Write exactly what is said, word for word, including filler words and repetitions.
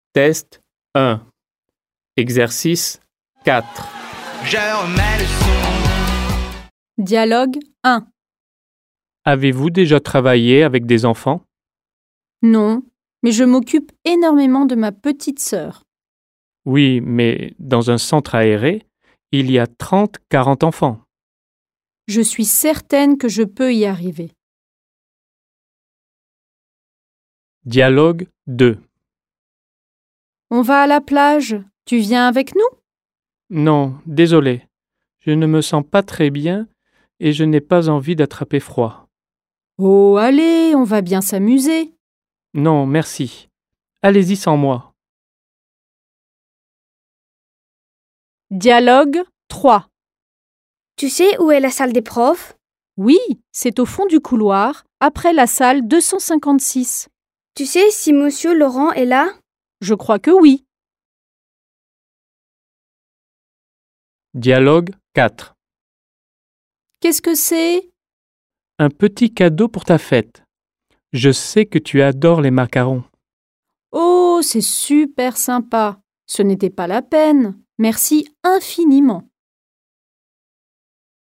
Test un. Exercice quatre. Je remets le son. Dialogue un. Avez-vous déjà travaillé avec des enfants? Non, mais je m'occupe énormément de ma petite sœur. Oui, mais dans un centre aéré, il y a trente à quarante enfants. Je suis certaine que je peux y arriver. Dialogue deux. On va à la plage. Tu viens avec nous? Non, désolé. Je ne me sens pas très bien et je n'ai pas envie d'attraper froid. Oh, allez, on va bien s'amuser. Non, merci. Allez-y sans moi. Dialogue trois. Tu sais où est la salle des profs? Oui, c'est au fond du couloir, après la salle deux cent cinquante-six. Tu sais si Monsieur Laurent est là? Je crois que oui. Dialogue quatre. Qu'est-ce que c'est? Un petit cadeau pour ta fête. Je sais que tu adores les macarons. Oh, c'est super sympa. Ce n'était pas la peine. Merci infiniment.